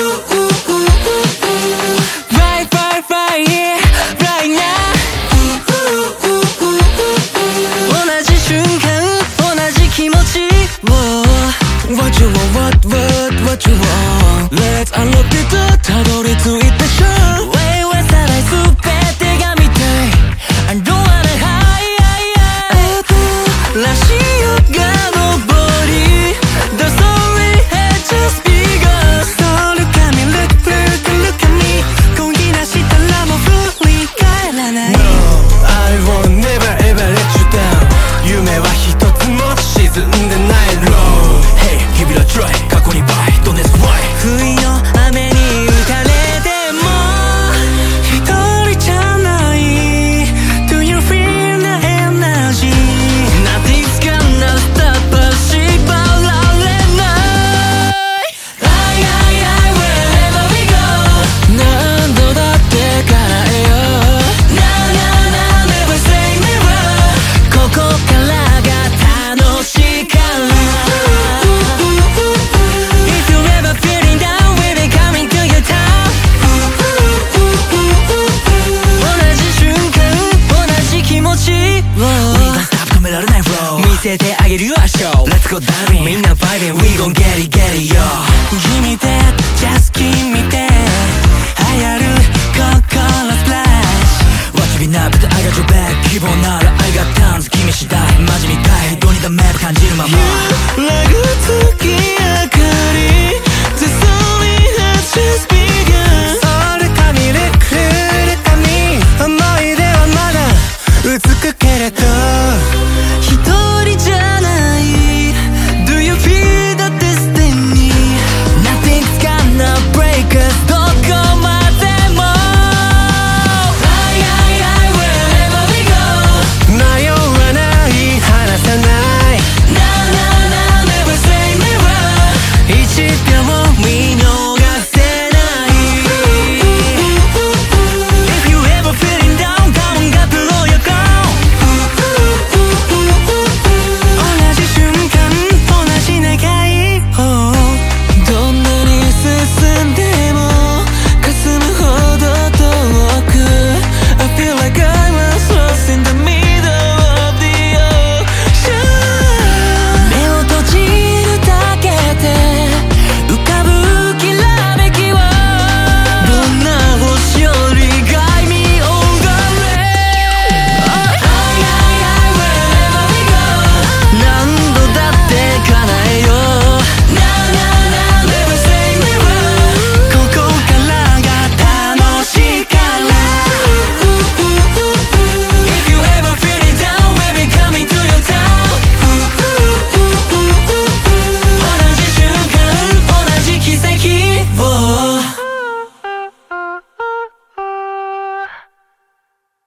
Right, right, right here, right now 同じ瞬間同じ気持ち What you want, what you want Let's unlock the door たどり着いたショー Way way さらい全てが見たい I don't wanna hide 新しい夜が昇り The story had just begun So look at me, look at me こぎ出したらもう振り返らない No, I won't never ever let you down 夢は一つも沈んでない Low Hey, give it a try 過去に Bye, don't ask why 不意の雨に打たれても一人じゃない Do you feel the energy Nothing's gonna stop us 縛られない I wherever we go 何度だって叶えよう Nah never say never ここからが楽しいから If you ever feeling down we'll be coming to your town 同じ瞬間同じ気持ち We don't stop 止められない flow 見せてあげるよ show Let's go diving みんな vibing We gon' get it yo